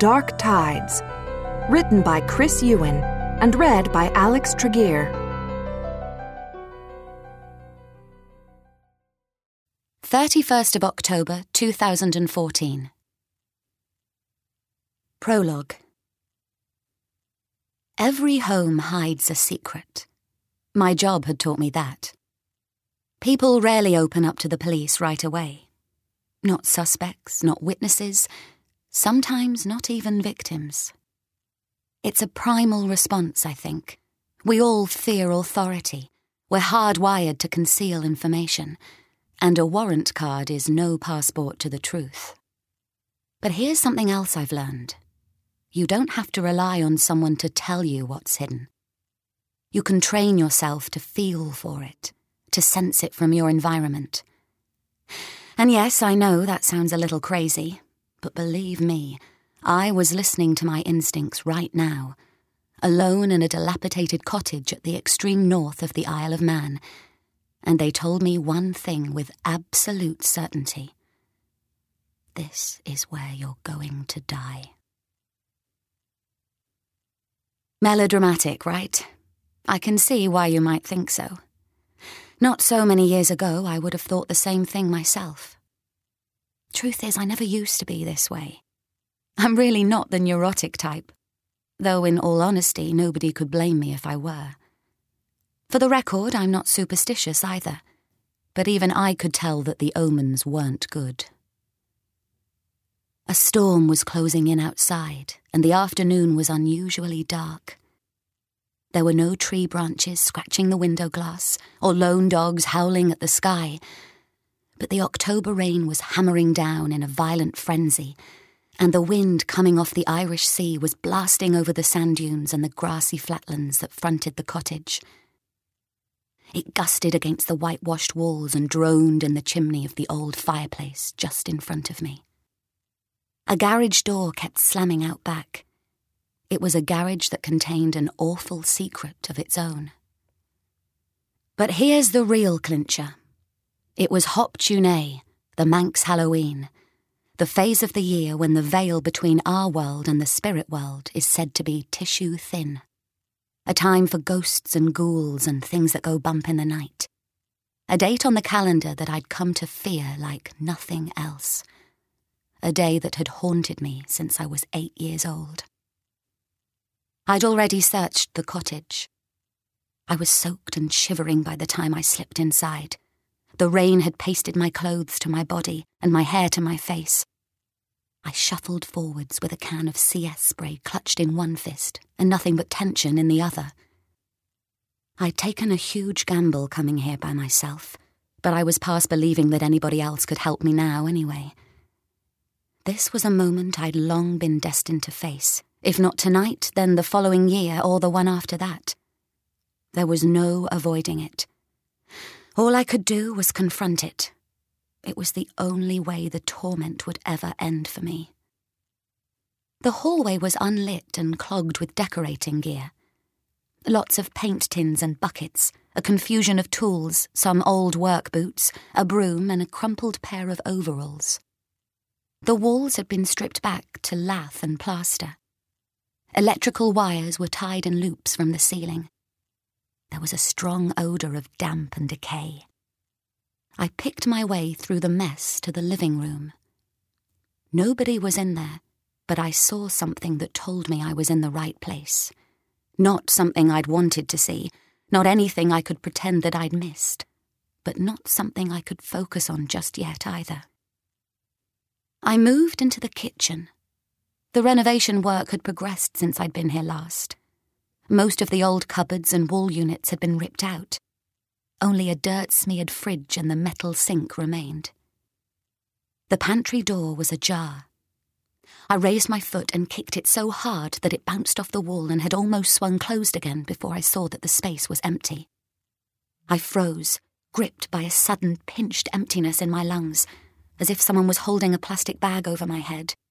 Dark Tides, written by Chris Ewan and read by Alex Tregear. 31st of October 2014. Prologue. Every home hides a secret. My job had taught me that. People rarely open up to the police right away. Not suspects, not witnesses, sometimes not even victims. It's a primal response, I think. We all fear authority. We're hardwired to conceal information, and a warrant card is no passport to the truth. But here's something else I've learned. You don't have to rely on someone to tell you what's hidden. You can train yourself to feel for it, to sense it from your environment. And yes, I know that sounds a little crazy, but believe me, I was listening to my instincts right now, alone in a dilapidated cottage at the extreme north of the Isle of Man, and they told me one thing with absolute certainty. This is where you're going to die. Melodramatic, right? I can see why you might think so. Not so many years ago, I would have thought the same thing myself. Truth is, I never used to be this way. I'm really not the neurotic type, though in all honesty, nobody could blame me if I were. For the record, I'm not superstitious either, but even I could tell that the omens weren't good. A storm was closing in outside, and the afternoon was unusually dark. There were no tree branches scratching the window glass, or lone dogs howling at the sky, but the October rain was hammering down in a violent frenzy, and the wind coming off the Irish Sea was blasting over the sand dunes and the grassy flatlands that fronted the cottage. It gusted against the whitewashed walls and droned in the chimney of the old fireplace just in front of me. A garage door kept slamming out back. It was a garage that contained an awful secret of its own. But here's the real clincher. It was Hop Tuné, the Manx Halloween, the phase of the year when the veil between our world and the spirit world is said to be tissue thin. A time for ghosts and ghouls and things that go bump in the night. A date on the calendar that I'd come to fear like nothing else. A day that had haunted me since I was 8 years old. I'd already searched the cottage. I was soaked and shivering by the time I slipped inside. The rain had pasted my clothes to my body and my hair to my face. I shuffled forwards with a can of CS spray clutched in one fist and nothing but tension in the other. I'd taken a huge gamble coming here by myself, but I was past believing that anybody else could help me now anyway. This was a moment I'd long been destined to face, if not tonight, then the following year or the one after that. There was no avoiding it. All I could do was confront it. It was the only way the torment would ever end for me. The hallway was unlit and clogged with decorating gear. Lots of paint tins and buckets, a confusion of tools, some old work boots, a broom and a crumpled pair of overalls. The walls had been stripped back to lath and plaster. Electrical wires were tied in loops from the ceiling. There was a strong odour of damp and decay. I picked my way through the mess to the living room. Nobody was in there, but I saw something that told me I was in the right place. Not something I'd wanted to see, not anything I could pretend that I'd missed, but not something I could focus on just yet either. I moved into the kitchen. The renovation work had progressed since I'd been here last. Most of the old cupboards and wall units had been ripped out. Only a dirt-smeared fridge and the metal sink remained. The pantry door was ajar. I raised my foot and kicked it so hard that it bounced off the wall and had almost swung closed again before I saw that the space was empty. I froze, gripped by a sudden pinched emptiness in my lungs, as if someone was holding a plastic bag over my head.